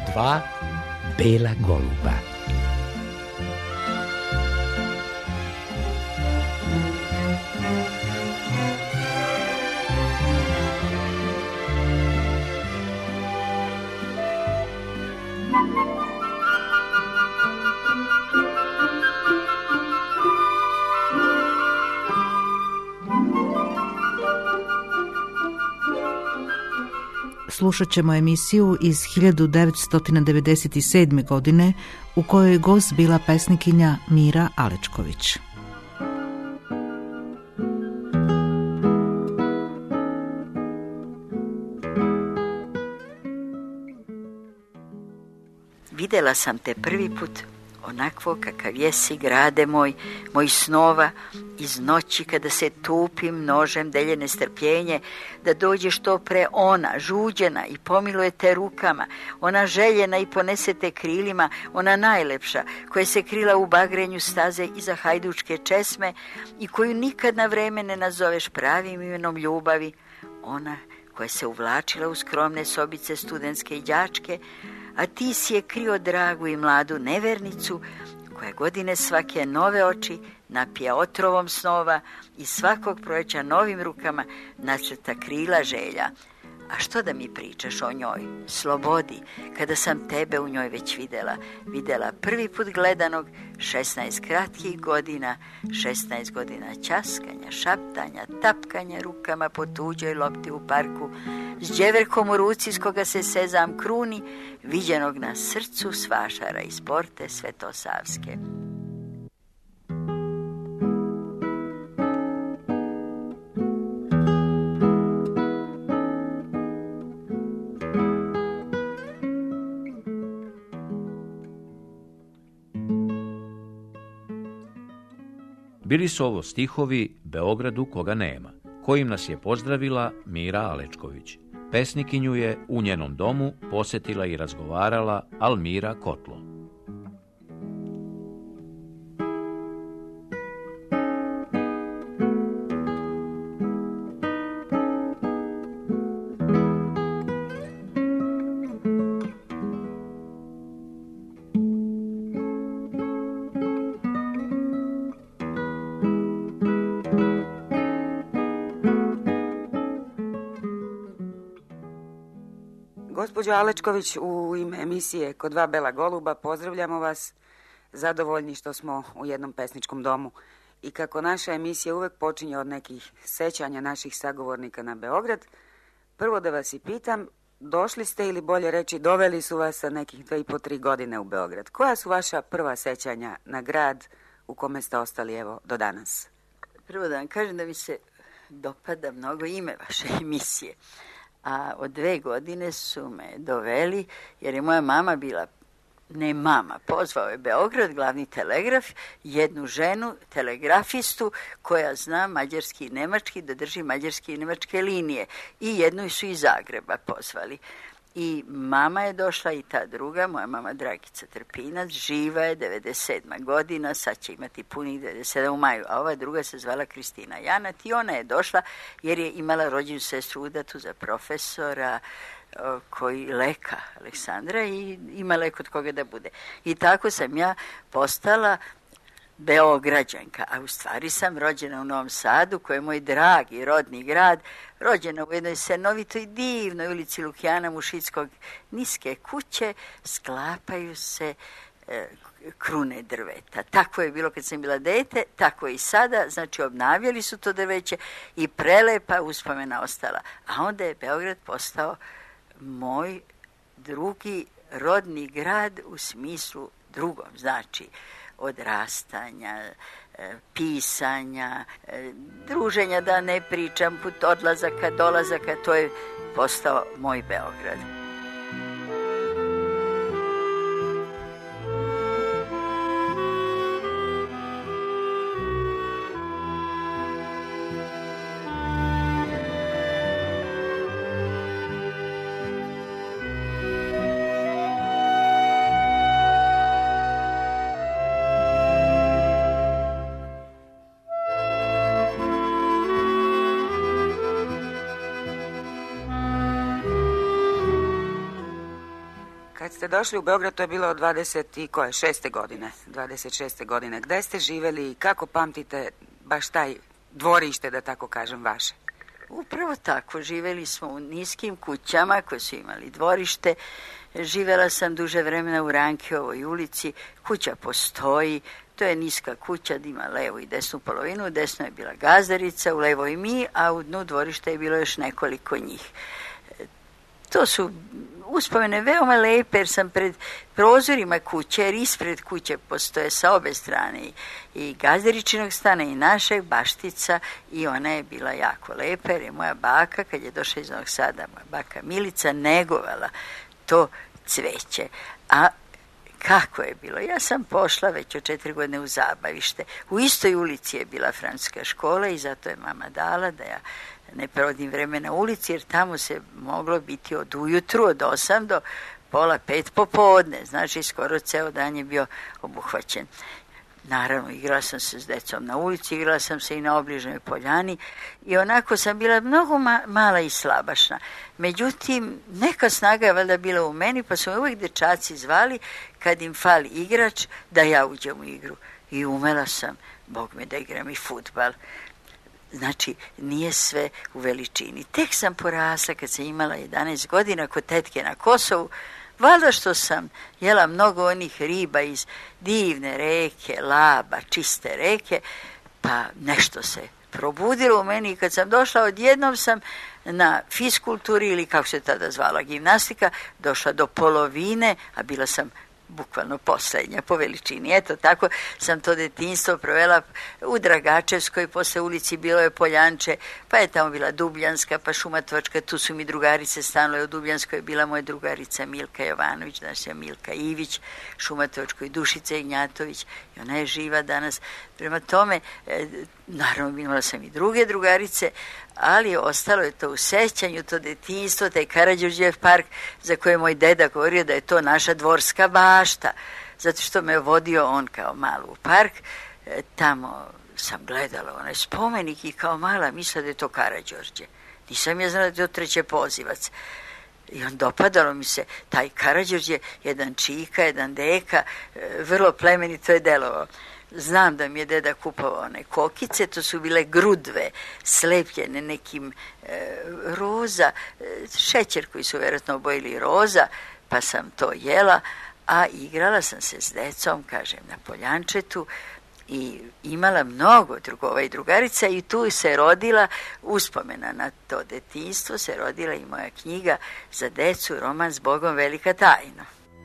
dva bela goluba. Slušat ćemo emisiju iz 1997. godine u kojoj je gost bila pesnikinja Mira Alečković. Vidjela sam te prvi put onakvo kakav jesi, grade moj snova, iz noći kada se tupim nožem delje nestrpljenje, da dođe što pre ona, žuđena i pomiluje te rukama, ona željena i ponese te krilima, ona najlepša, koja se krila u bagrenju staze iza hajdučke česme i koju nikad na vreme ne nazoveš pravim imenom ljubavi, ona koja se uvlačila u skromne sobice studentske đačke, a ti si je krio dragu i mladu nevernicu, koja godine svake nove oči napija otrovom snova i svakog proleća novim rukama nacrta krila želja. A što da mi pričaš o njoj, slobodi, kada sam tebe u njoj već vidjela prvi put gledanog, 16 kratkih godina, 16 godina ćaskanja, šaptanja, tapkanja rukama po tuđoj lopti u parku, s đeverkom u ruci s koga se sezam kruni, viđenog na srcu svašara iz porte Svetosavske. Bili su ovo stihovi Beogradu koga nema, kojim nas je pozdravila Mira Alečković. Pesnikinju je u njenom domu posjetila i razgovarala Almira Kotlo. Gospođo Alečković, u ime emisije Kod dva bela goluba pozdravljamo vas, zadovoljni što smo u jednom pesničkom domu. I kako naša emisija uvek počinje od nekih sećanja naših sagovornika na Beograd, prvo da vas i pitam, došli ste ili bolje reći doveli su vas sa nekih 2,5-3 godine u Beograd. Koja su vaša prva sećanja na grad u kome ste ostali evo do danas? Prvo da vam kažem da mi se dopada mnogo ime vaše emisije. A od 2 godine su me doveli, jer je moja mama bila, ne mama, pozvao je Beograd, glavni telegraf, jednu ženu, telegrafistu, koja zna mađarski i nemački, da drži mađarske i nemačke linije. I jednu su iz Zagreba pozvali. I mama je došla i ta druga, moja mama Dragica Trpinac, živa je, 97. godina, sad će imati punih 97 u maju, a ova druga se zvala Kristina Janat i ona je došla jer je imala rođenu sestru udatu za profesora koji leka Aleksandra i imala je kod koga da bude. I tako sam ja postala Beograđanka, a u stvari sam rođena u Novom Sadu, koji je moj dragi rodni grad, rođena u jednoj senovitoj divnoj ulici Lukijana Mušickog, niske kuće, sklapaju se krune drveta. Tako je bilo kad sam bila dete, tako je i sada, znači obnavljali su to drveće i prelepa uspomena ostala. A onda je Beograd postao moj drugi rodni grad u smislu drugom, znači odrastanja, pisanja, druženja, da ne pričam, put odlazaka, dolazaka, to je postao moj Beograd. Kad ste došli u Beograd, to je bilo 26. godine. 26. godine. Gde ste živeli i kako pamtite baš taj dvorište, da tako kažem, vaše? Upravo tako, živeli smo u niskim kućama koje su imali dvorište. Živela sam duže vremena u Rankeovoj ulici, kuća postoji, to je niska kuća, ima levu i desnu polovinu, u desnoj je bila gazdarica, u levoj mi, a u dnu dvorišta je bilo još nekoliko njih. To su uspomene veoma lepe, jer sam pred prozorima kuće, jer ispred kuće postoje sa obe strane i gazdaričinog stana i našeg baštica, i ona je bila jako lepa, jer je moja baka, kad je došla iz Novog Sada, moja baka Milica, negovala to cveće. A kako je bilo? Ja sam pošla već od 4 godine u Zabavište. U istoj ulici je bila francuska škola i zato je mama dala da ja ne provodim vreme na ulici, jer tamo se moglo biti od ujutru, od 8 do pola 5 popodne. Znači, skoro ceo dan je bio obuhvaćen. Naravno, igrala sam se s decom na ulici, igrala sam se i na obližnjoj poljani i onako sam bila mnogo mala i slabašna. Međutim, neka snaga je valjda bila u meni, pa su me uvijek dečaci zvali kad im fali igrač da ja uđem u igru. I umela sam, Bog me, da igram i fudbal. Znači, nije sve u veličini. Tek sam porasla kad sam imala 11 godina kod tetke na Kosovu. Valjda što sam jela mnogo onih riba iz divne reke, Laba, čiste reke, pa nešto se probudilo u meni i kad sam došla, odjednom sam na fiskulturi, ili kako se tada zvala gimnastika, došla do polovine, a bila sam bukvalno poslednja po veličini. Eto, tako sam to detinjstvo provela u Dragačevskoj, posle ulici bilo je Poljanče, pa je tamo bila Dubljanska, pa Šumatvačka, tu su mi drugarice stanule. U Dubljanskoj je bila moja drugarica Milka Jovanović, danas je Milka Ivić, Šumatvačkoj Dušica Ignjatović, i ona je živa danas. Prema tome, naravno, imala sam i druge drugarice, ali ostalo je to u sećanju, to detinjstvo, taj Karađorđev park, za koje je moj deda govorio da je to naša dvorska bašta, zato što me vodio on kao malu u park. Tamo sam gledala onaj spomenik i kao mala mislila da je to Karađorđe. Nisam ja znala da je to Treće Pozivac. I on dopadalo mi se, taj Karađorđe, jedan čika, jedan deka, vrlo plemenito je delovao. Znam da mi je deda kupovao one kokice, to su bile grudve, slepljene nekim roza, šećer koji su vjerojatno obojili roza, pa sam to jela, a igrala sam se s decom, kažem, na Poljančetu i imala mnogo drugova i drugarica i tu se rodila, uspomena na to detinjstvo, se rodila i moja knjiga za decu, roman S Bogom velika tajna.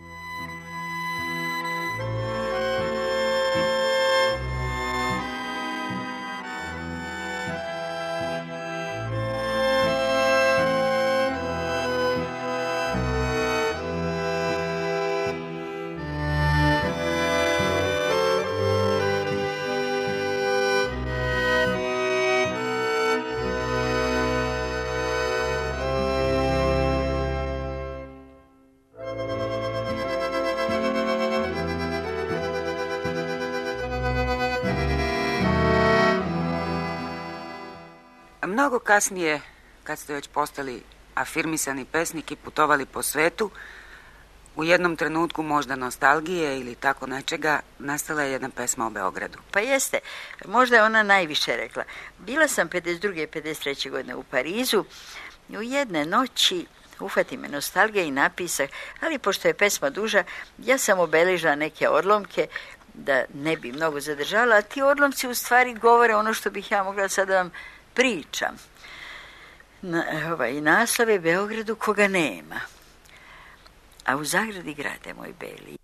Mnogo kasnije, kad ste već postali afirmisani pesnik i putovali po svetu, u jednom trenutku možda nostalgije ili tako nečega, nastala je jedna pesma o Beogradu. Pa jeste, možda je ona najviše rekla. Bila sam 52. i 53. godine u Parizu i u jedne noći uhvati me nostalgija i napisak, ali pošto je pesma duža, ja sam obeležila neke odlomke da ne bi mnogo zadržala, a ti odlomci u stvari govore ono što bih ja mogla sad da vam pričam. Naslov je Beogradu koga nema, a u zagradi grade moj beli.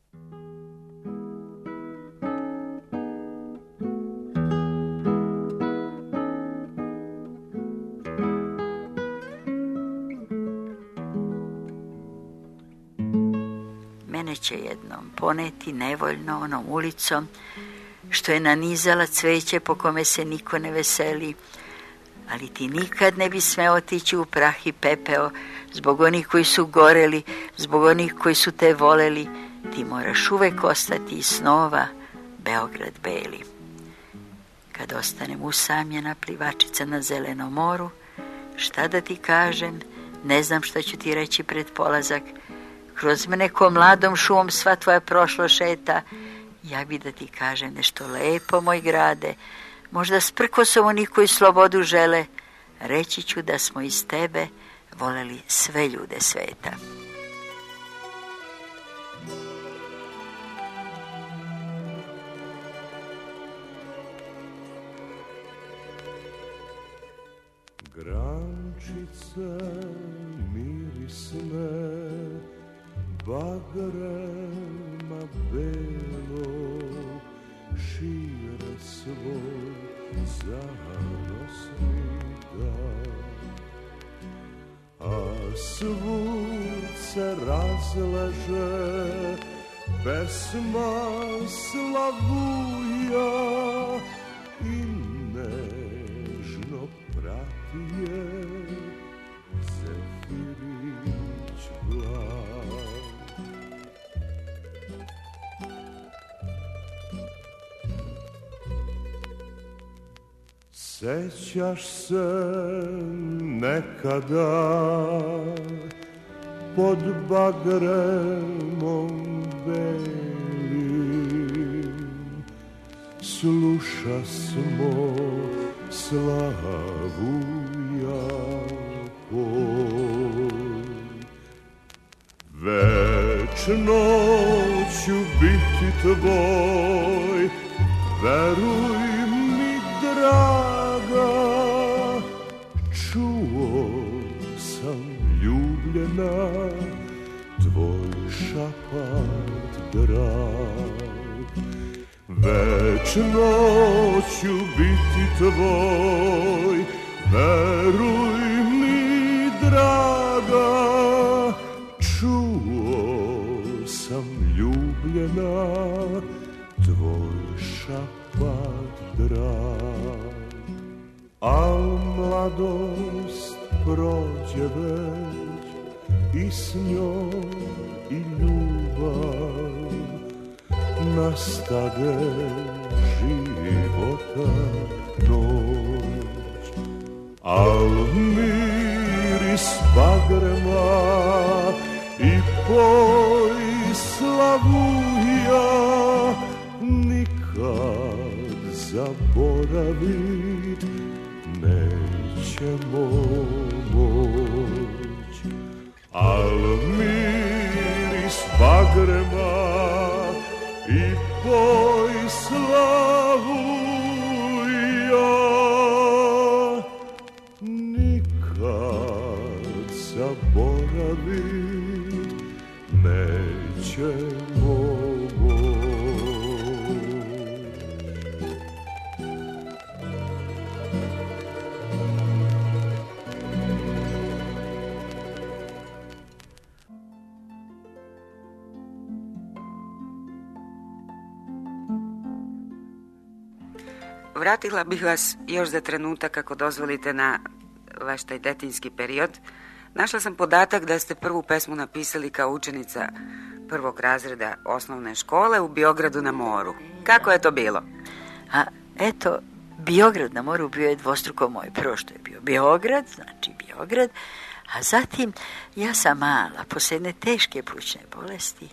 Mene će jednom poneti nevoljno onom ulicom što je nanizala cveće po kome se niko ne veseli, ali ti nikad ne bi smeo otići u prah i pepeo zbog onih koji su goreli, zbog onih koji su te voleli. Ti moraš uvek ostati iz snova, Beograd beli. Kad ostanem usamljena plivačica na zelenom moru, šta da ti kažem, ne znam šta ću ti reći pred polazak, kroz mene ko mladom šumom sva tvoja prošlo šeta. Ja bi da ti kažem nešto lepo, moj grade, možda sprkosom oni koji slobodu žele, reći ću da smo iz tebe voleli sve ljude sveta. Grančice mirisne, bagrema belo, šire svoj zanosni dan. A svud se razleže pesma slavuja i nežno prati je zefirić glav. Sećaš se nekada pod bagremom belim, sluša smo slavu jakoj. Večno ću biti tvoj, veruj mi draga, čuo sam ljubljena tvoj šapat drag. Večno ću biti tvoj, veruj mi draga, čuo sam ljubljena tvoj šapat drag. Al mladost prođe već i s njom i ljubav, nastade života noć. Al miris bagrema i poj slavuja nikad zaboravit nećemo moć. Al miris bagrema i poj slavuja nikad zaboravit nećemo moć. Vratila bih vas još za trenutak, ako dozvolite, na vaš taj detinjski period. Našla sam podatak da ste prvu pesmu napisali kao učenica 1. razreda osnovne škole u Biogradu na moru. Kako je to bilo? A eto, Biograd na moru bio je dvostruko moj. Prvo što je bio Beograd, znači Biograd, a zatim ja sam mala, posle jedne teške plućne bolesti,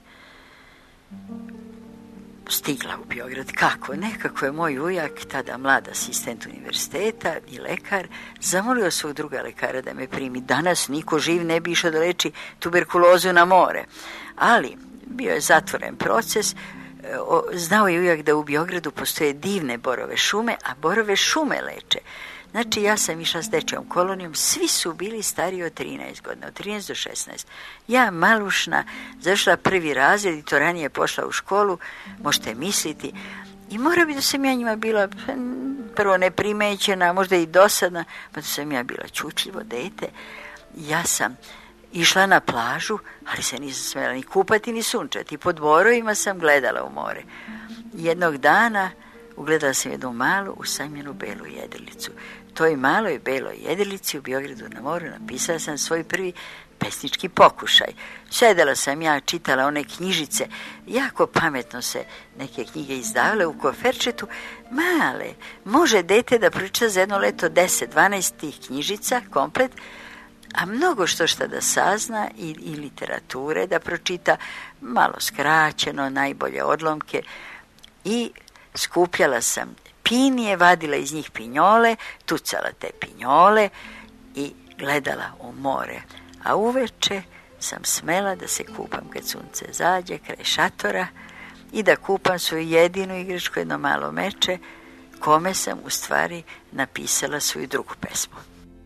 stigla u Biograd. Kako? Nekako je moj ujak, tada mlad asistent univerziteta i lekar, zamolio svog druga lekara da me primi. Danas niko živ ne bi išao da leči tuberkulozu na more. Ali bio je zatvoren proces. Znao je ujak da u Biogradu postoje divne borove šume, a borove šume leče. Znači, ja sam išla s dečjom kolonijom, svi su bili stariji od 13 godina, od 13 do 16. Ja, malušna, završila 1. razred i to ranije pošla u školu, možete misliti. I mora bi da sam ja njima bila prvo neprimećena, možda i dosadna, pa da sam ja bila čučljivo dete. Ja sam išla na plažu, ali se nisam smjela ni kupati, ni sunčati. Pod borovima sam gledala u more. Jednog dana ugledala sam jednu malu, usamljenu belu jedrilicu. Toj maloj beloj jedrilici u Biogradu na moru napisala sam svoj prvi pesnički pokušaj. Sedela sam ja, čitala one knjižice, jako pametno se neke knjige izdavale u koferčetu, male. Može dete da pročita za jedno leto 10-12 tih knjižica, komplet, a mnogo što da sazna i literature da pročita, malo skraćeno, najbolje odlomke, i skupljala sam pinije, vadila iz njih pinjole, tucala te pinjole i gledala u more, a uveče sam smela da se kupam kad sunce zađe kraj šatora i da kupam svoju jedinu igračku, jedno malo meče, kome sam u stvari napisala svoju drugu pesmu.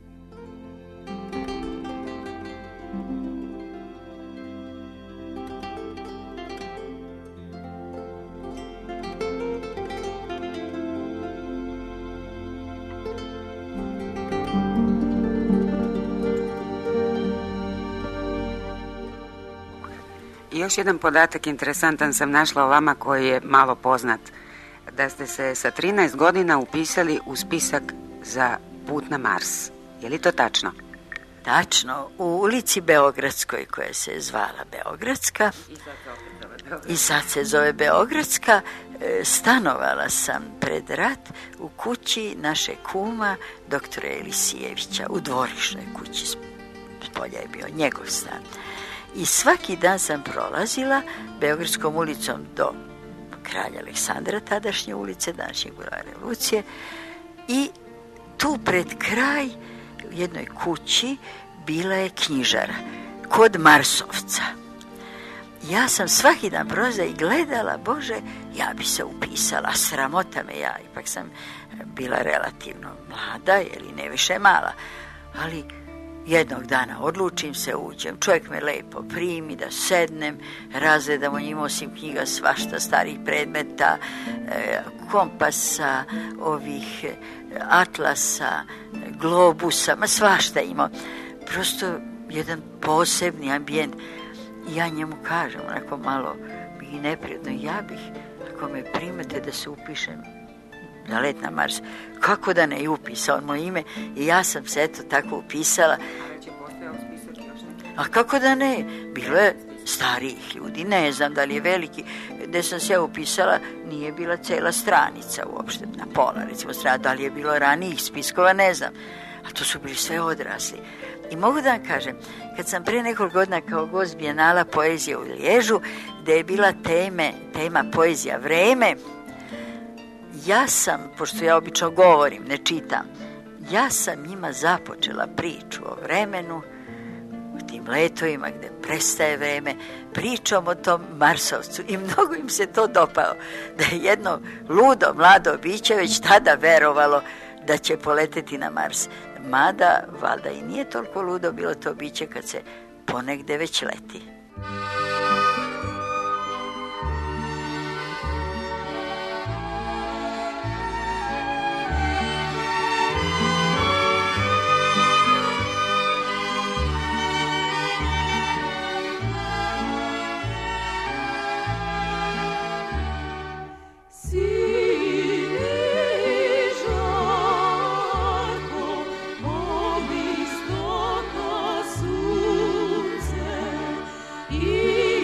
I još jedan podatak interesantan sam našla o vama koji je malo poznat. Da ste se sa 13 godina upisali u spisak za put na Mars. Je li to tačno? Tačno. U ulici Beogradskoj, koja se zvala Beogradska, i sad se zove Beogradska, stanovala sam pred rat u kući naše kuma, doktora Elisijevića, u dvorišnoj kući. Spolja je bio njegov stan. I svaki dan sam prolazila Beogradskom ulicom do Kralja Aleksandra, tadašnje ulice, današnje Bulevara Revolucije, i tu pred kraj u jednoj kući bila je knjižara kod Marsovca. Ja sam svaki dan prolazila i gledala, Bože, ja bi se upisala, sramota me, ja ipak sam bila relativno mlada, jer i ne više mala, ali jednog dana odlučim se, uđem, čovjek me lepo primi, da sednem, razgledam o njima, osim knjiga, svašta starih predmeta, kompasa, ovih atlasa, globusa, ma svašta ima. Prosto jedan posebni ambijent. Ja njemu kažem, onako malo i neprijatno, ja bih, ako me primete da se upišem na let na Mars, kako da ne, i upisao moje ime i ja sam se eto tako upisala. A kako da ne, bilo je starijih ljudi, ne znam da li je veliki, gde sam se upisala nije bila cela stranica uopšte, na pola recimo strana, da li je bilo ranijih spiskova, ne znam, a to su bili sve odrasli. I mogu da vam kažem, kad sam pre nekoliko godina kao gost Bijenala poezije u Liježu, gde je bila tema poezija vreme, ja sam, pošto ja obično govorim, ne čitam, ja sam njima započela priču o vremenu, o tim letovima gde prestaje vreme, pričom o tom Marsovcu, i mnogo im se to dopao, da je jedno ludo mlado biće već tada verovalo da će poleteti na Mars. Mada, valjda i nije toliko ludo bilo to biće kad se ponegde već leti. I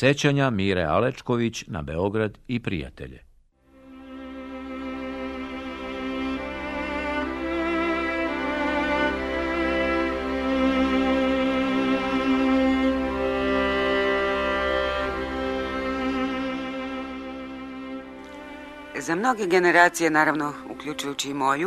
Sećanja Mire Alečković na Beograd i prijatelje. Za mnoge generacije, naravno, uključujući i moju,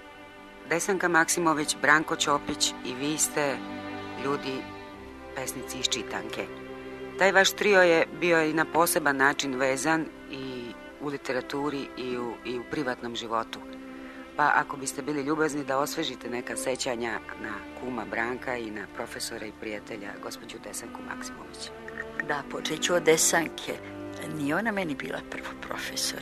Desanka Maksimović, Branko Ćopić i vi ste ljudi, pesnici iz čitanke. Taj vaš trio je bio i na poseban način vezan i u literaturi i u privatnom životu. Pa ako biste bili ljubazni da osvežite neka sećanja na kuma Branka i na profesora i prijatelja, gospođu Desanku Maksimović. Da, počet ću od Desanke. Nije ona meni bila prvo profesor.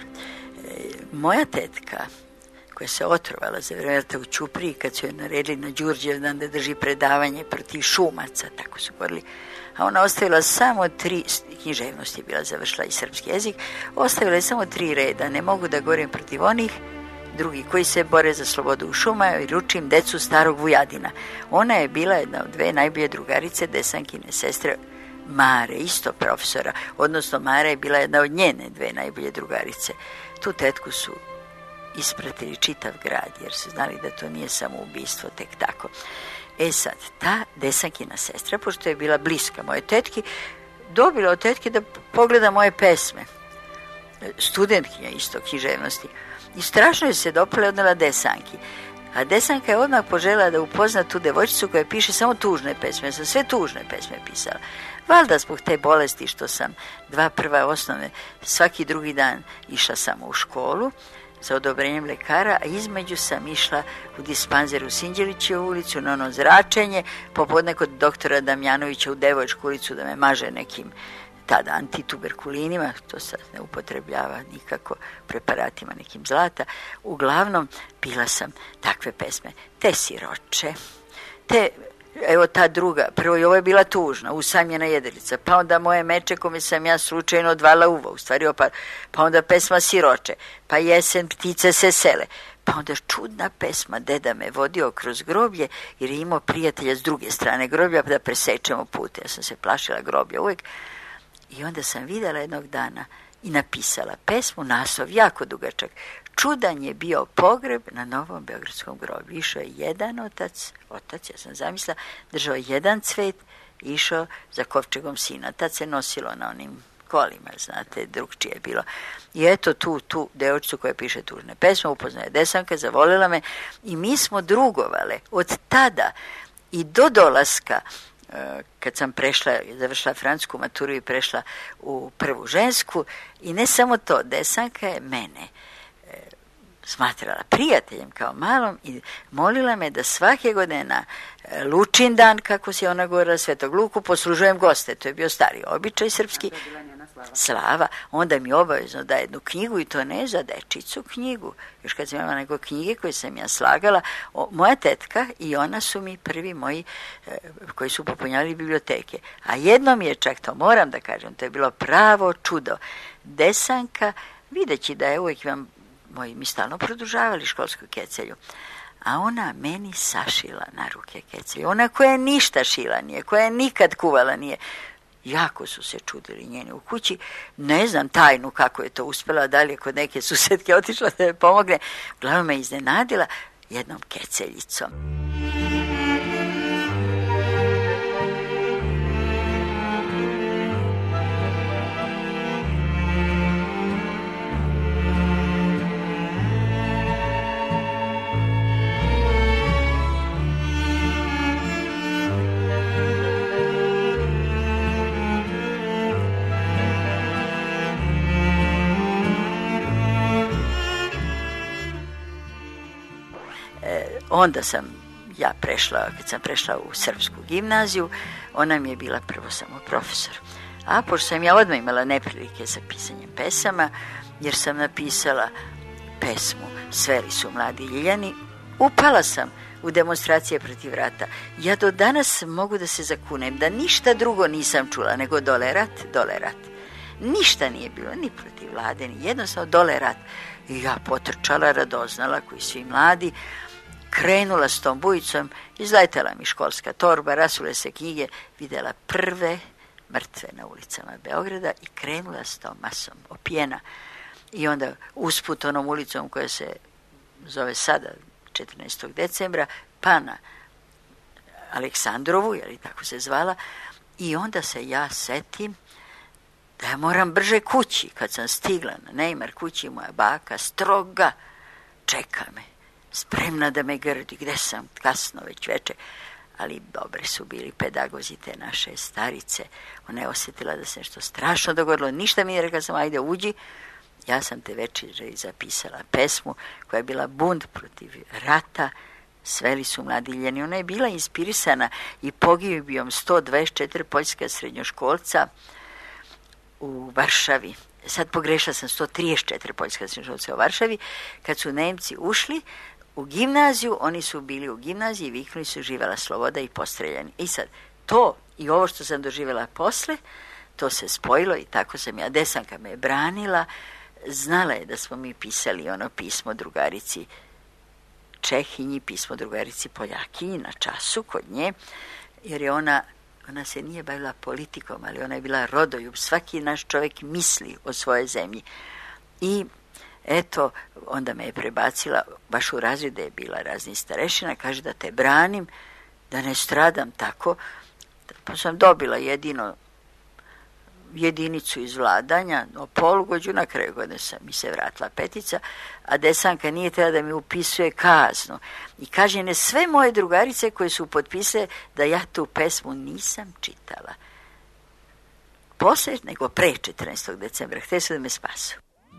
Moja tetka, koja se otrovala za vrijeme u Ćupriji, kad su joj naredili na Đurđevdan da drži predavanje protiv šumaca, tako su govorili, a ona ostavila samo 3, književnost je bila završila i srpski jezik, ostavila je samo 3 reda, ne mogu da govorim protiv onih, drugi koji se bore za slobodu u šumama i ručim decu starog Vujadina. Ona je bila jedna od 2 najbolje drugarice Desankine sestre Mare, isto profesora, odnosno Mara je bila jedna od njene 2 najbolje drugarice. Tu tetku su ispratili čitav grad, jer su znali da to nije samo ubistvo tek tako. Sad, ta Desankina sestra, pošto je bila bliska moje tetki, dobila od tetke da pogleda moje pesme. Studentkinja isto književnosti. I strašno je se dopala i odnela Desanki. A Desanka je odmah poželjela da upozna tu devojčicu koja piše samo tužne pesme. Ja sam sve tužne pesme pisala. Valjda zbog te bolesti što sam 2 prva osnovne, svaki drugi dan išla samo u školu sa odobrenjem lekara, a između sam išla u dispanzer u Sinđelićevu ulicu na ono zračenje, popodne kod doktora Damjanovića u Devojčku ulicu da me maže nekim tada antituberkulinima, to sad ne upotrebljava nikako, preparatima nekim zlata. Uglavnom, pila sam takve pesme. Te siroče, te, evo ta druga, prvo i ovo je bila tužna, usamljena jedrilica, pa onda moje meče kome sam ja slučajno odvala uvo, u stvari pa onda pesma Siroče, pa jesen ptice se sele, pa onda čudna pesma Deda me vodio kroz groblje jer je imao prijatelja s druge strane groblja da presečemo pute. Ja sam se plašila groblja uvijek. I onda sam vidjela jednog dana i napisala pesmu, naslov jako dugačak. Čudan je bio pogreb na Novom Beogradskom groblju. Išao je jedan otac, ja sam zamislila, držao jedan cvet, išao za kovčegom sina. Tad se nosilo na onim kolima, znate, drugčije je bilo. I eto tu devojčicu koja piše tužne pesme, upoznaje Desanka, zavolila me i mi smo drugovale od tada i do dolaska. Kad sam završila francusku maturu i prešla u prvu žensku, i ne samo to, Desanka je mene smatrala prijateljem kao malom i molila me da svake godine na Lučin dan, kako si ona govorila, Svetog Luku, poslužujem goste. To je bio stari običaj srpski. Slava. Onda mi obavezno da jednu knjigu, i to ne za dečicu knjigu, još kad sam imala nego knjige koje sam ja slagala, moja tetka i ona su mi prvi moji koji su popunjavali biblioteke. A jednom je čak, to moram da kažem, to je bilo pravo čudo. Desanka, videći da je uvijek mi stalno produžavali školsku kecelju, a ona meni sašila na ruke kecelju. Ona koja ništa šila nije, koja nikad kuvala nije. Jako su se čudili njeni u kući. Ne znam tajnu kako je to uspjela, da li je kod neke susetke otišla da je pomogne. Uglavnom me iznenadila jednom keceljicom. Onda sam ja kad sam prešla u srpsku gimnaziju, ona mi je bila prvo samo profesor. A pošto sam ja odmah imala neprilike sa pisanjem pesama, jer sam napisala pesmu Sveli su mladi ljiljani, upala sam u demonstracije protiv rata. Ja do danas mogu da se zakunem da ništa drugo nisam čula nego dole rat. Ništa nije bilo ni protiv vlade, ni jednostavno dole rat. I ja potrčala, radoznala, koji svi mladi, krenula s tom bujicom, izletela mi školska torba, rasule se knjige, vidjela prve mrtve na ulicama Beograda i krenula s tom masom opijena. I onda usput onom ulicom koja se zove sada 14. decembra, pa na Aleksandrovu, jer i tako se zvala, i onda se ja setim da ja moram brže kući. Kad sam stigla na Neymar kući, moja baka stroga čeka me, spremna da me grdi. Gde sam? Kasno već veče. Ali dobre su bili pedagozi te naše starice. Ona je osjetila da se nešto strašno dogodilo. Ništa mi je rekla, sam ajde uđi. Ja sam te večeri zapisala pesmu koja je bila bunt protiv rata. Sveli su mladiljeni. Ona je bila inspirisana i pogibijom 124 poljska srednjoškolca u Varšavi. Sad pogrešila sam, 134 poljska srednjoškolca u Varšavi. Kad su Nemci ušli u gimnaziju, oni su bili u gimnaziji i viknuli su živela sloboda i postreljani. I sad, to i ovo što sam doživjela posle, to se spojilo i tako sam ja. Desanka me je branila, znala je da smo mi pisali ono pismo drugarici Čehinji, pismo drugarici Poljakinji na času kod nje, jer je ona se nije bavila politikom, ali ona je bila rodoljub. Svaki naš čovjek misli o svojoj zemlji. I eto, onda me je prebacila, baš u razred gde je bila razni starešina, kaže da te branim, da ne stradam tako. Pa sam dobila jedinicu iz vladanja, o polugođu, na kraju godine mi se vratila 5, a Desanka nije treba da mi upisuje kaznu. I kaže ne sve moje drugarice koje su potpisale da ja tu pesmu nisam čitala. Posle, nego pre 14. decembra, htjeli su da me spasu.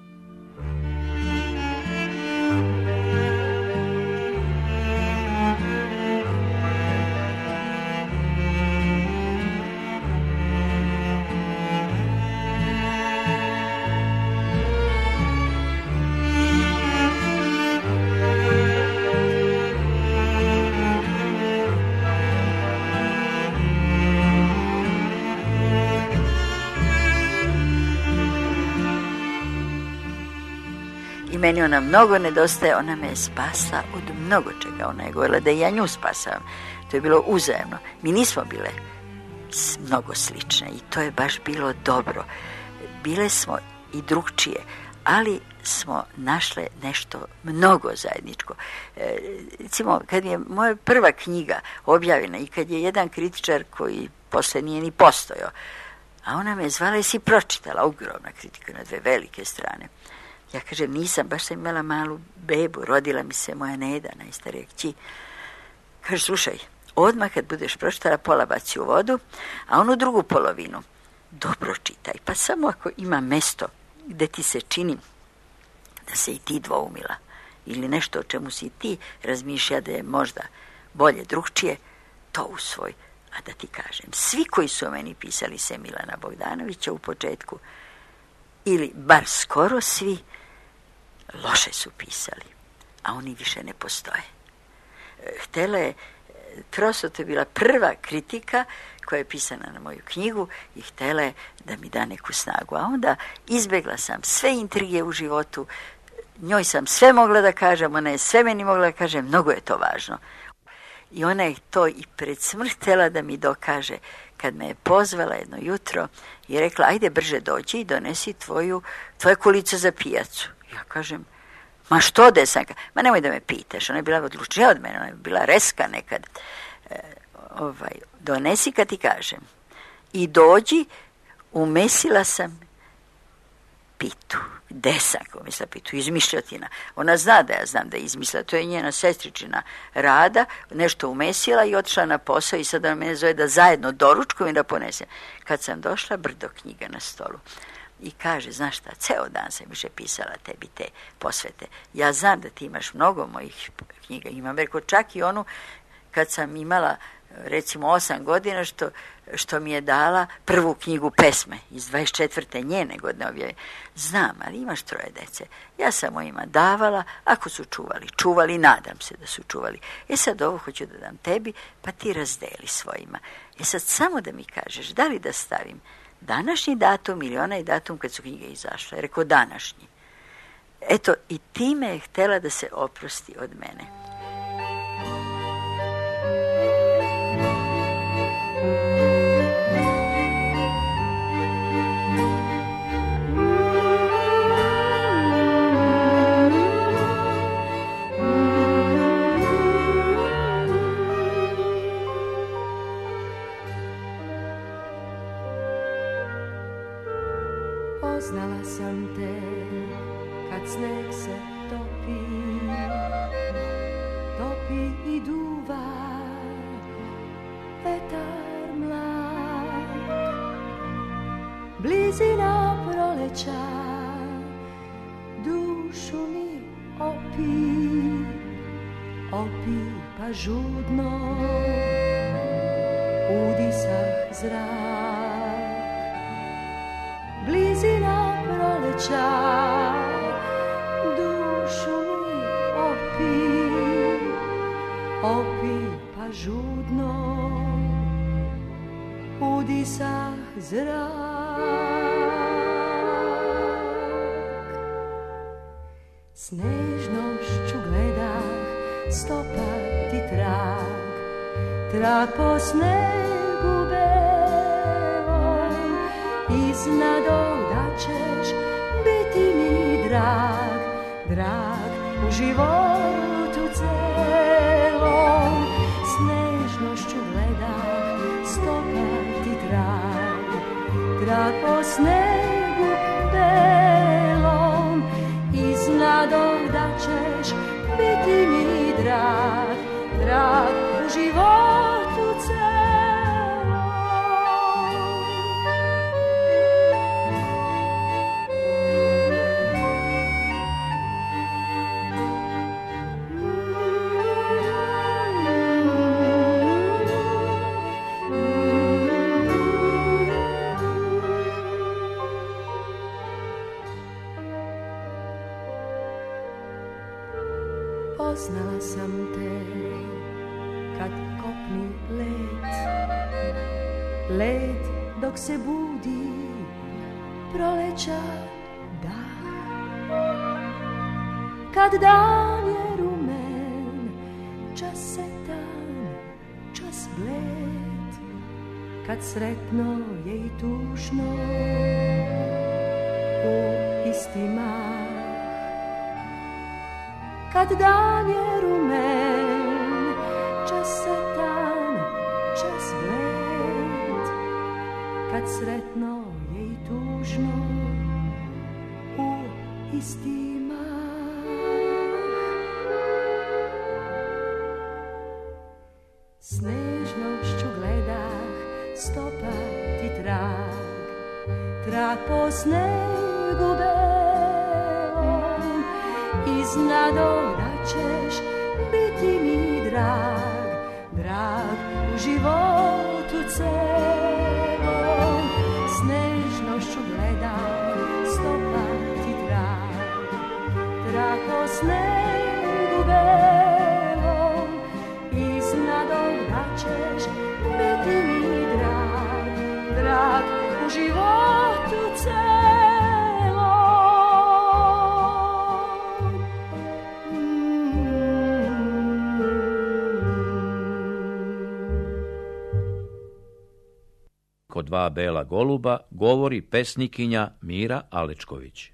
I meni ona mnogo nedostaje, ona me je spasla od mnogo čega. Ona je govorila da i ja nju spasavam. To je bilo uzajemno. Mi nismo bile mnogo slične i to je baš bilo dobro. Bile smo i drugčije, ali smo našle nešto mnogo zajedničko. Recimo, kad je moja prva knjiga objavljena i kad je jedan kritičar koji posle nije ni postojao, a ona me zvala, jesi pročitala, ogromna kritika na 2 velike strane. Ja kažem, nisam, baš sam imala malu bebu, rodila mi se moja Neda, najstarija kći. Kaže, slušaj, odmah kad budeš pročitala, pola baci u vodu, a onu drugu polovinu dobro čitaj, pa samo ako ima mesto gde ti se čini da se i ti dvoumila ili nešto o čemu si ti razmišlja da je možda bolje drugčije, to usvoj. A da ti kažem, svi koji su o meni pisali se Milana Bogdanovića u početku, ili bar skoro svi, loše su pisali, a oni više ne postoje. Htjela je, prosto to je bila prva kritika koja je pisana na moju knjigu i htjela je da mi da neku snagu. A onda izbjegla sam sve intrige u životu, njoj sam sve mogla da kažem, ona je sve meni mogla da kaže, mnogo je to važno. I ona je to i pred smrt htjela da mi dokaže. Kad me je pozvala jedno jutro i rekla, ajde brže dođi i donesi tvoje kolice za pijacu. Ja kažem, ma što Desanka? Ma nemoj da me pitaš, ona je bila odlučnija od mene, ona je bila reska nekad. Donesi kad ti kažem. I dođi, umesila sam pitu. Desanka umesila pitu, izmišljotina. Ona zna da ja znam da je izmislila, to je njena sestričina Rada, nešto umesila i otišla na posao i sada mene zove da zajedno doručkujem i da ponesem. Kad sam došla, brdo knjiga na stolu. I kaže, znaš šta, ceo dan sam više pisala tebi te posvete. Ja znam da ti imaš mnogo mojih knjiga. Imam rekao čak i onu kad sam imala recimo 8 godina što mi je dala prvu knjigu pesme iz 24. njene godine objave. Znam, ali imaš 3 dece. Ja sam mojima davala, ako su čuvali, nadam se da su čuvali. Sad ovo hoću da dam tebi, pa ti razdeli svojima. Sad samo da mi kažeš, da li da stavim današnji datum ili onaj datum kad su knjige izašle. Rekao današnji. Eto, i time je htjela da se oprosti od mene. Poznala sam te kad sneg se topi, topi i duva vetar mlak. Blizina proleća dušu mi opi, opi pa žudno udisah zrak. Blizina proleća dušu mi opi, opi pa žudno udisah zrak. Snežnošću gledah stopati trag, trag po snegu belom, iznad da ćeš biti mi drag, drag u životu celom. Snežnošću gledah stopati trag, trag po snegu belom, iznad da ćeš biti mi drag, drag u životu celom. Poznala sam te kad kopni led, led dok se budi proleća dah. Kad dan je rumen, čas setan, čas bled, kad sretno je i tužno u isti mah. Kad dan je rumen, čas setan, čas bled, kad sretno je i tužno u isti mah. Snežnošću gledah stopati trag, trag po snegu belom, iznad da ćeš biti mi drag, drag u životu celom. Snežnošću gledam stopati trag, trag po snegu belom, iznad da ćeš biti mi drag, drag u životu celom. Kod dva bela goluba govori pesnikinja Mira Alečković.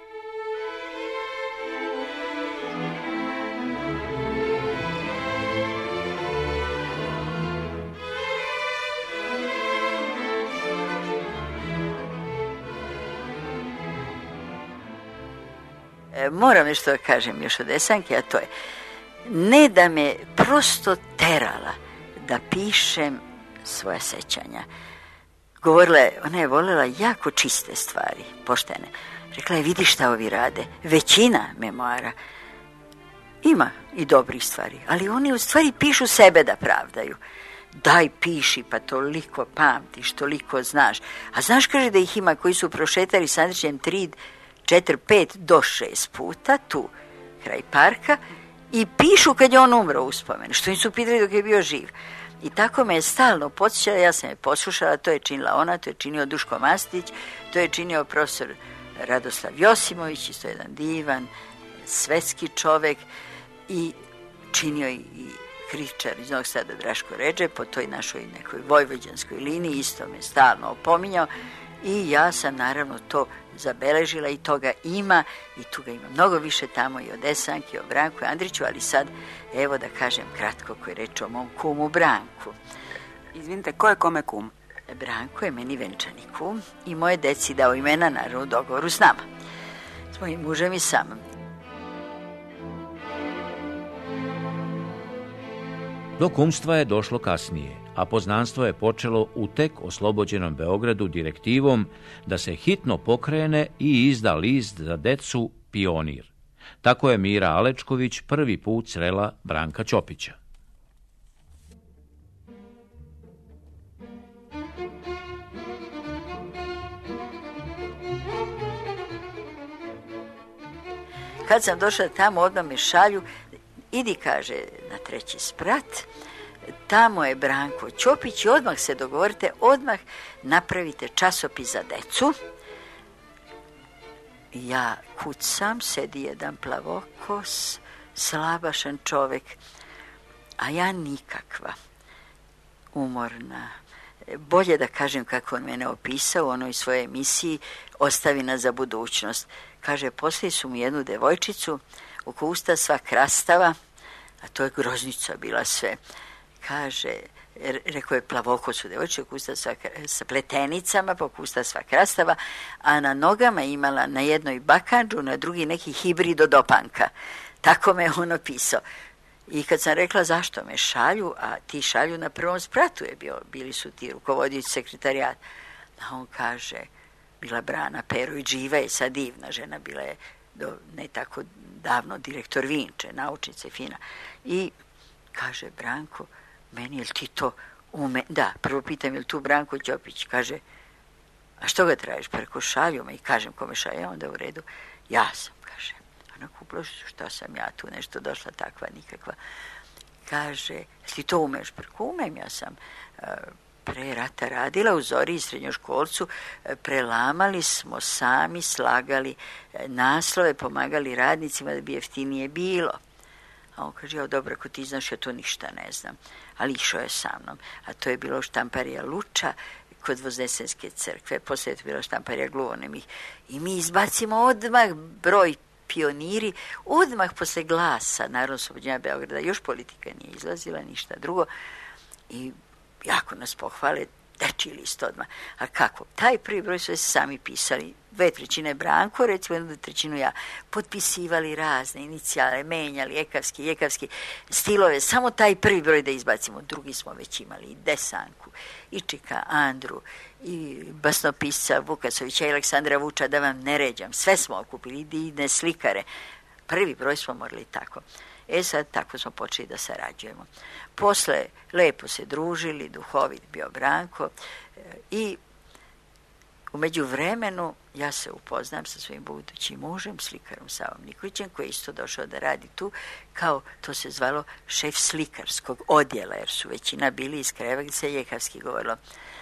Moram nešto da kažem još od Esanke, a to je ne da me prosto terala da pišem svoja sećanja. Govorila je, ona je voljela jako čiste stvari, poštene. Rekla je, vidi šta ovi rade. Većina memoara ima i dobrih stvari, ali oni u stvari pišu sebe da pravdaju. Daj piši, pa toliko pamtiš, toliko znaš. A znaš, kaže, da ih ima koji su prošetali s Andrićem 3, 4, 5 do 6 puta tu, kraj parka, i pišu kad je on umro uspomen, što im su pitali dok je bio živ. I tako me je stalno podsjećala, ja sam je poslušala, to je činila ona, to je činio Duško Mastić, to je činio profesor Radoslav Josimović, isto jedan divan, svetski čovek, i činio i kritičar iz Novog Sada Draško Redže po toj našoj nekoj vojvođanskoj liniji, isto me stalno opominjao, i ja sam naravno to zabeležila i toga ima, i tu ga ima mnogo više tamo i od Esanke, i o Branku Andriću, ali sad evo da kažem kratko koji reče o mom kumu Branku. Izvinite, ko je kome kum? Branko je meni venčani kum i moje deci dao imena, naravno u dogovoru s nama, s mojim mužem i sa mnom. Do kumstva je došlo kasnije, a poznanstvo je počelo u tek oslobođenom Beogradu direktivom da se hitno pokrene i izda list za decu Pionir. Tako je Mira Alečković prvi put srela Branka Ćopića. Kad sam došla tamo, odmah me šalju, idi, kaže, na 3. sprat, tamo je Branko Ćopić i odmah se dogovorite, odmah napravite časopis za decu. Ja kucam, sedi jedan plavokos, slabašan čovek, a ja nikakva, umorna. Bolje da kažem kako on mene opisao u onoj svojoj emisiji Ostavi nas za budućnost. Kaže, poslije su mu jednu devojčicu, oko usta sva krastava, a to je groznica bila sve. Kaže, rekao je plavokosu devojčicu, oko usta sa pletenicama, oko usta sva krastava, a na nogama imala na jednoj bakandžu, na drugi neki hibrid od opanka. Tako me on opisao. I kad sam rekla zašto me šalju, a ti šalju na 1. spratu bili su ti rukovodioci sekretarijata. A on kaže, bila Brana Perović, živa je, sad divna žena, bila je ne tako davno direktor Vinče, naučnica fina. I kaže, Branko, meni, jel ti to Da, prvo pitam, jel tu Branko Ćopić? Kaže, a što ga tražiš? Preko šalju me i kažem kome šalje, onda u redu. Ja sam, kaže. Ona kupila, šta sam ja tu nešto došla takva, nikakva. Kaže, ti to umeš? Preko umem, ja sam pre rata radila u Zori i srednjoškolcu, prelamali smo sami, slagali naslove, pomagali radnicima da bi jeftinije bilo. A on kaže, ja dobro, ako ti znaš, ja to ništa ne znam. Ali išao je sa mnom. A to je bilo štamparija Luča kod Voznesenske crkve. Poslije je to bilo štamparija Gluvonemih. I mi izbacimo odmah broj Pioniri, odmah posle Glasa Narodno-oslobođenja Beograda. Još politika nije izlazila, ništa drugo. I jako nas pohvale, dečiji list odmah. A kako? Taj prvi broj sve sami pisali. 2/3 Branko, recimo 1/3 ja. Potpisivali razne inicijale, menjali ekavski stilove. Samo taj prvi broj da izbacimo. Drugi smo već imali i Desanku, i Čika Andru, i basnopisca Vukasovića i Aleksandra Vuča, da vam ne ređam. Sve smo okupili, i idne slikare. Prvi broj smo morali tako. Sad tako smo počeli da sarađujemo. Posle lepo se družili, duhovit bio Branko i u međuvremenu ja se upoznam sa svojim budućim mužem, slikarom Savom Nikolićem, koji je isto došao da radi tu, kao to se zvalo šef slikarskog odjela, jer su većina bili iz krajeva gdje se jekavski govorilo.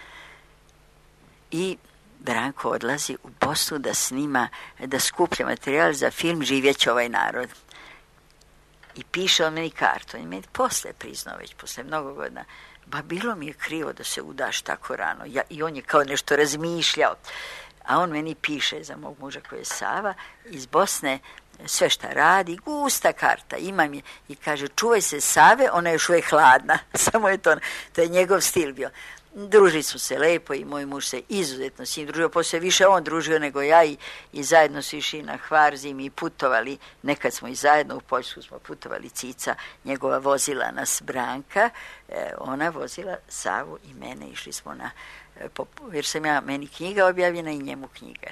I Branko odlazi u Bosnu da snima, da skuplja materijal za film Živjeće ovaj narod. I piše on meni karton. I meni posle priznao, već posle mnogo godina, ba bilo mi je krivo da se udaš tako rano. I on je kao nešto razmišljao. A on meni piše za mog muža koji je Sava iz Bosne, sve šta radi, gusta karta, imam je. I kaže, čuvaj se Save, ona je još uvijek hladna. Samo je to je njegov stil bio. Družili smo se lepo i moj muž se izuzetno s njim družio, poslije više on družio nego ja i zajedno su išli na Hvar zimi i putovali, nekad smo i zajedno u Poljsku smo putovali, Cica, njegova vozila nas Branka, ona vozila Savu i mene, išli smo jer sam meni knjiga objavljena i njemu knjiga.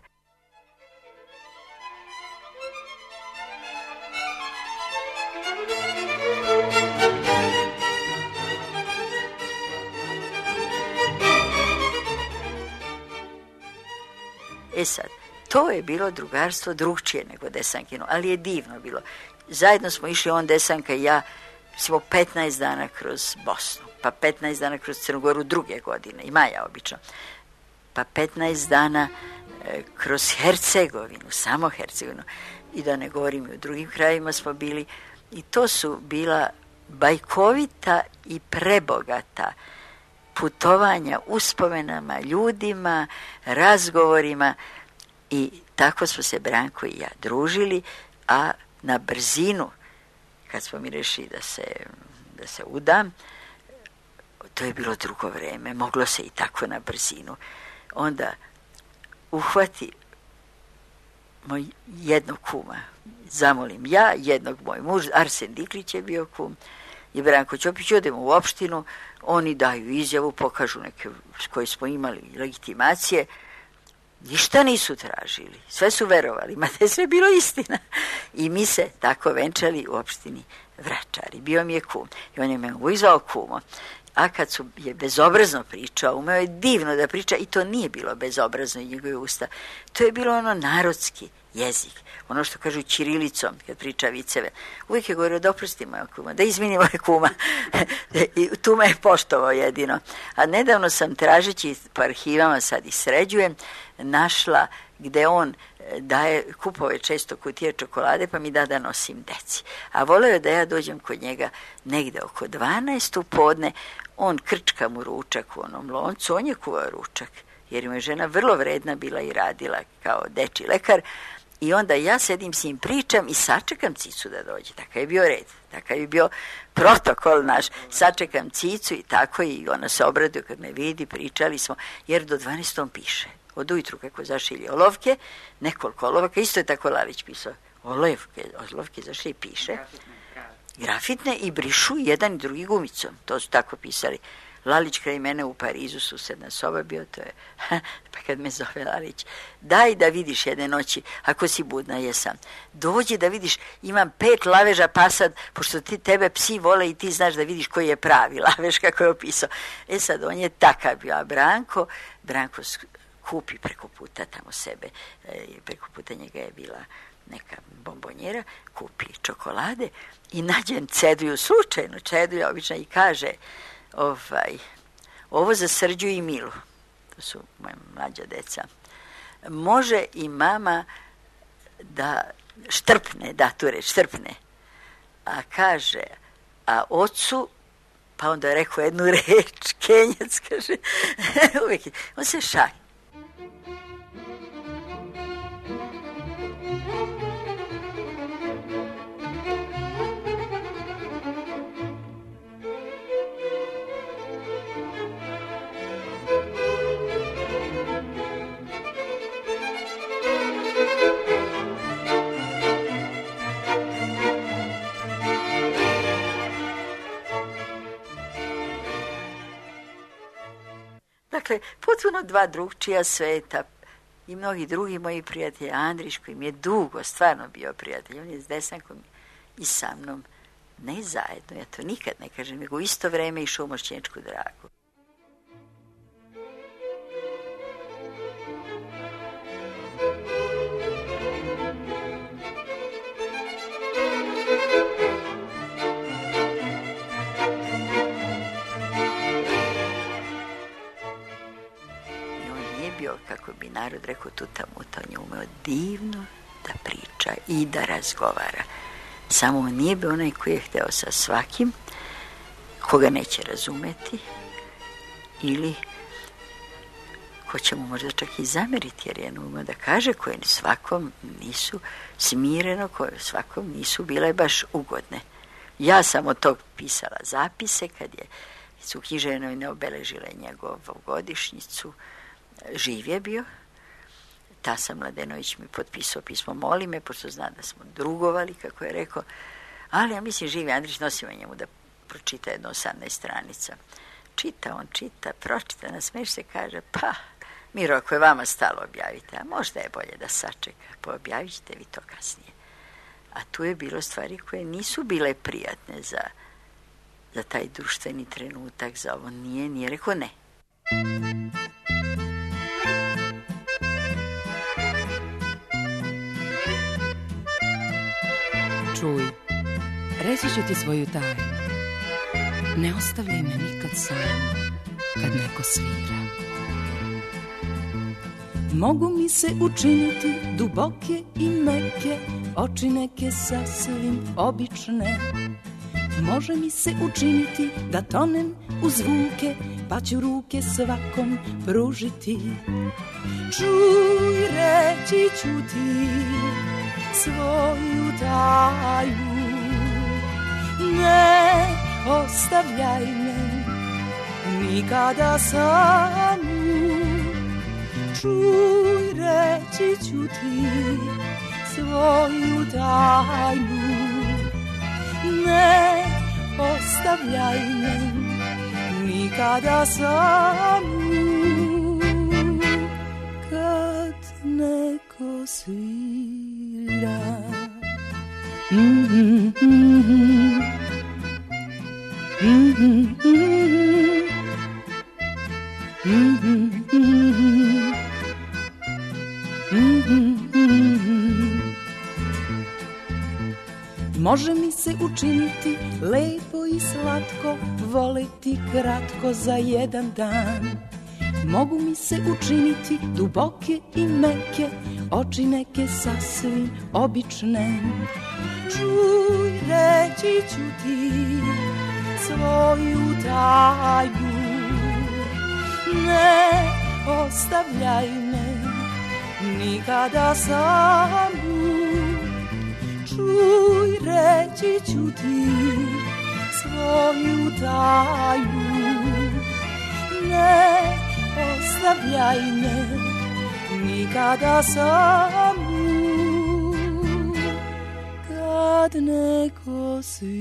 Sad, to je bilo drugarstvo drugčije nego Desankino, ali je divno bilo. Zajedno smo išli, on, Desanka i ja, smo 15 dana kroz Bosnu, pa 15 dana kroz Crnogoru druge godine, i Maja obično, pa 15 dana kroz Hercegovinu, samo Hercegovinu, i da ne govorim i u drugim krajevima smo bili, i to su bila bajkovita i prebogata putovanja, uspomenama, ljudima, razgovorima, i tako smo se Branko i ja družili, a na brzinu, kad smo mi rešili da se udam, to je bilo drugo vreme, moglo se i tako na brzinu. Onda uhvati moj jednog kuma, zamolim ja, jednog moj muž, Arsen Diklić je bio kum, i Branko Ćopić, odemo u opštinu, oni daju izjavu, pokažu neke s koje smo imali legitimacije, ništa nisu tražili, sve su verovali, ma da je sve bilo istina. I mi se tako venčali u opštini Vračari. Bio mi je kum i on je me uzvao kumo. A kad je bezobrazno pričao, umeo je divno da priča i to nije bilo bezobrazno i njegove usta. To je bilo ono narodski jezik, ono što kažu ćirilicom kad priča viceve. Uvijek je govorio da oprosti moja kuma, da izmini moja kuma. I tu me je poštovao jedino. A nedavno sam tražeći po arhivama, sad ih sređujem, našla gde on daje, kupove često kutije čokolade, pa mi da nosim deci. A voleo je da ja dođem kod njega negde oko 12 u podne, on krčka mu ručak u onom loncu, on je kuvao ručak, jer mu je žena vrlo vredna bila i radila kao dečji lekar, i onda ja sedim s njim, pričam i sačekam Cicu da dođe. Takav je bio red, takav je bio protokol naš. Sačekam Cicu i tako, i ona se obraduje kad me vidi, pričali smo, jer do 12 on piše. Od ujutru kako zašilje olovke, nekoliko olovaka, isto je tako Lalić pisao. Olovke zašilje i piše. Grafitne i brišu jedan i drugi gumicom. To su tako pisali. Lalić kraj mene u Parizu, susedna soba bio, to je, pa kad me zove Lalić, daj da vidiš jedne noći, ako si budna, jesam, dođi da vidiš, imam 5 laveža pasad, pošto tebe psi vole i ti znaš da vidiš koji je pravi lavež, kako je opisao. E sad, on je takav bio, a Branko kupi preko puta tamo sebe, preko puta njega je bila neka bombonjera, kupi čokolade i nađem Ceduju, slučajno Ceduja obično, i kaže, ovo za Srđu i Milu, to su moja mlađa deca, može i mama da štrpne, da tu reč, štrpne, a kaže, a ocu, pa onda je rekao jednu reč, Kenjac, kaže, uvijek, on se šalje. Dakle, potpuno dva drugčija sveta i mnogi drugi moji prijatelji. Andrić, koji mi je dugo stvarno bio prijatelj, on je s Desankom i sa mnom, ne zajedno, ja to nikad ne kažem, nego u isto vreme išao u Mošćeničku Dragu. Kako bi narod rekao, tuta muta, on je umeo divno da priča i da razgovara. Samo on nije bio onaj koji je hteo sa svakim koga neće razumeti ili ko će mu možda čak i zameriti, jer je umeo da kaže koje svakom nisu smireno, koje svakom nisu bile baš ugodne. Ja sam od tog pisala zapise kad su književnoj ne obeležile njegovu godišnjicu. Živ je bio, Tasa Mladenović mi potpisao pismo, moli me, pošto zna da smo drugovali, kako je rekao, ali ja mislim živi Andrić, nosimo njemu da pročita jedno 18 stranica. Čita, pročita, nasmeš se, kaže, pa, Miro, ako je vama stalo, objavite, a možda je bolje da sačeka, pa objavit ćete vi to kasnije. A tu je bilo stvari koje nisu bile prijatne za taj društveni trenutak, za ovo nije rekao ne. Čuj, reći ću ti svoju tajnu. Ne ostavljaj me nikad sam kad neko svira. Mogu mi se učiniti duboke i meke, oči neke sasvim obične. Može mi se učiniti da tonem u zvuke, pa ću ruke svakom pružiti. Čuj, reći ću ti svoju tajnu, ne ostavljaj me nikada samu. Čuj, reći ću ti svoju tajnu, ne ostavljaj me nikada samu. Kad neko svira može mi se učiniti lepo i slatko, voleti kratko za jedan dan. Mogu mi se učiniti duboke i meke, oči neke sasvim obične. Čuj, reći ću ti svoju tajnu, ne ostavljaj me nikada samu. Čuj, reći ću ti svoju tajnu, ne ostavljaj me nikada samu. Kad neko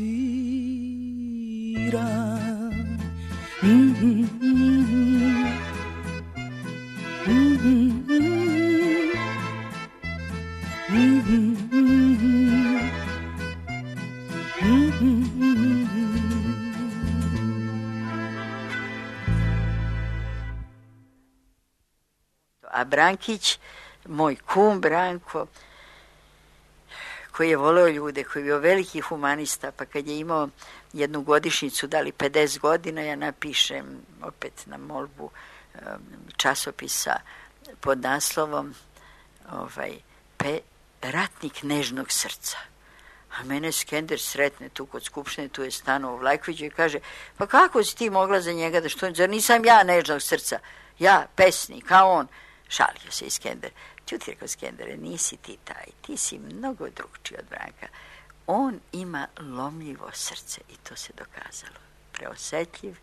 svira A Brankić, moj kum Branko, koji je voleo ljude, koji je bio veliki humanista, pa kad je imao jednu godišnjicu, dali 50 godina, ja napišem opet na molbu časopisa pod naslovom Ratnik nežnog srca. A mene Skender sretne tu kod skupštine, tu je stanovao u Vlajkoviću i kaže, pa kako si ti mogla za njega da što, zar nisam ja nežnog srca, ja pesnik, a on. Šalio se i Skender. Ćuti, rekao Skendere, nisi ti taj, ti si mnogo drugčiji od Branka. On ima lomljivo srce i to se dokazalo. Preosetljiv,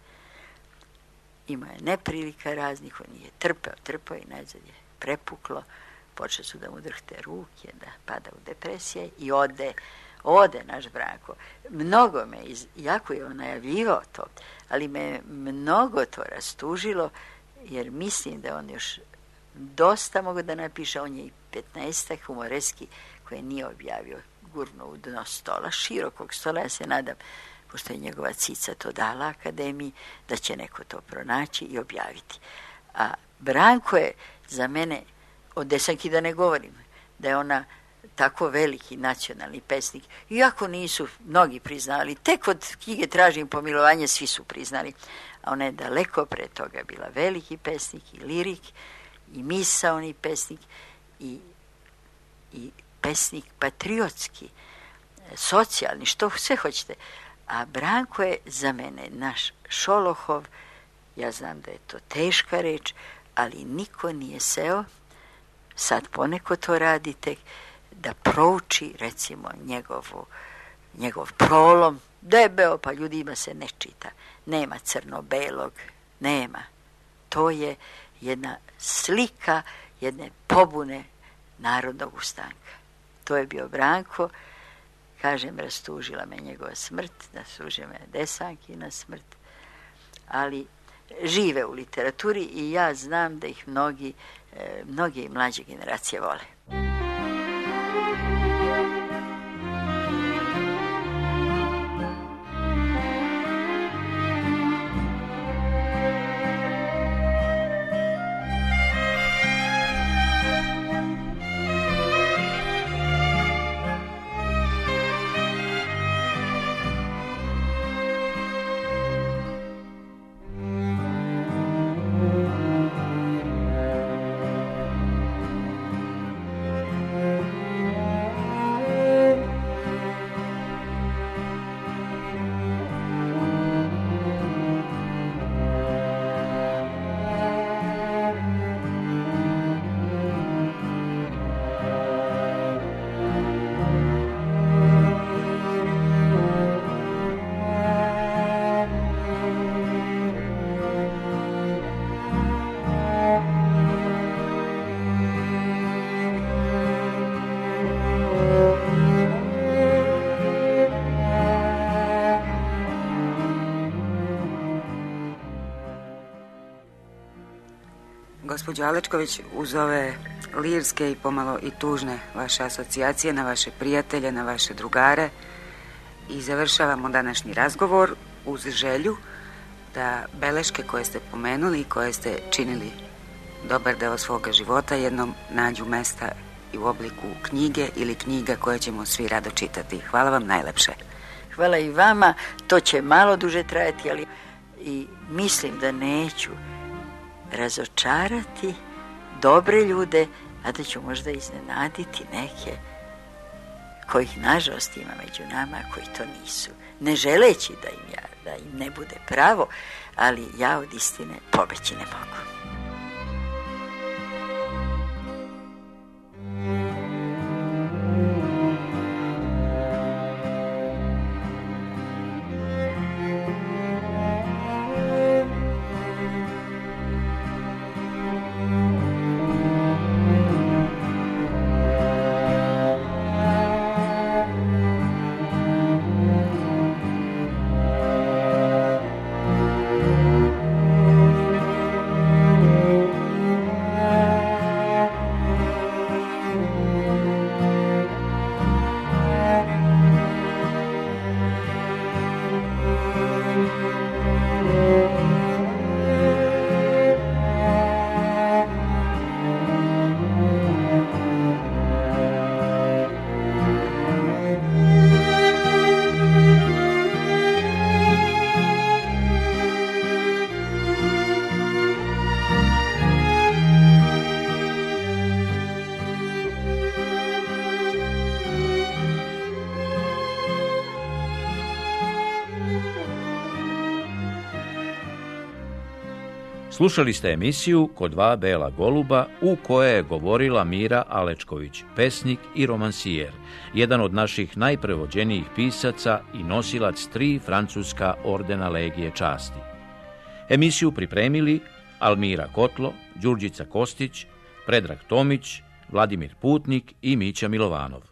ima je neprilika raznih, on je trpeo i najzad je prepuklo, počeli su da mu drhte ruke, da pada u depresije i ode naš Branko. Mnogo me, jako je on najavljivao to, ali me mnogo to rastužilo, jer mislim da on još dosta mogu da napiše, on je i 15 humoreski koje nije objavio, gurno u dno stola, širokog stola, ja se nadam, pošto je njegova cica to dala akademiji, da će neko to pronaći i objaviti. A Branko je za mene, od Desanki da ne govorim, da je ona tako veliki nacionalni pesnik, iako nisu mnogi priznali, tek od knjige Tražim pomilovanje svi su priznali, a ona je daleko pre toga bila veliki pesnik i lirik, i misaoni pesnik i pesnik patriotski, socijalni, što sve hoćete. A Branko je za mene naš Šolohov, ja znam da je to teška reč, ali niko nije seo, sad poneko to radi tek, da prouči recimo njegov prolom, debeo, pa ljudima se ne čita, nema crno-belog, nema. To je jedna slika jedne pobune narodnog ustanka. To je bio Branko, kažem, rastužila me njegova smrt, rastužila me Desankina smrt, ali žive u literaturi i ja znam da ih mnoge i mlađe generacije vole. Gospođo Alečković, uz ove lirske i pomalo i tužne vaše asocijacije na vaše prijatelje, na vaše drugare, i završavamo današnji razgovor uz želju da beleške koje ste pomenuli i koje ste činili dobar deo svoga života jednom nađu mesta i u obliku knjige ili knjiga koje ćemo svi rado čitati. Hvala vam najlepše. Hvala i vama, to će malo duže trajati, ali i mislim da neću razočarati dobre ljude, a da ću možda iznenaditi neke kojih nažalost ima među nama, koji to nisu. Ne želeći da im ne bude pravo, ali ja od istine pobeći ne mogu. Slušali ste emisiju Kod dva bela goluba u kojoj je govorila Mira Alečković, pesnik i romansijer, jedan od naših najprevođenijih pisaca i nosilac 3 francuska ordena Legije časti. Emisiju pripremili Almira Kotlo, Đurđica Kostić, Predrag Tomić, Vladimir Putnik i Mića Milovanov.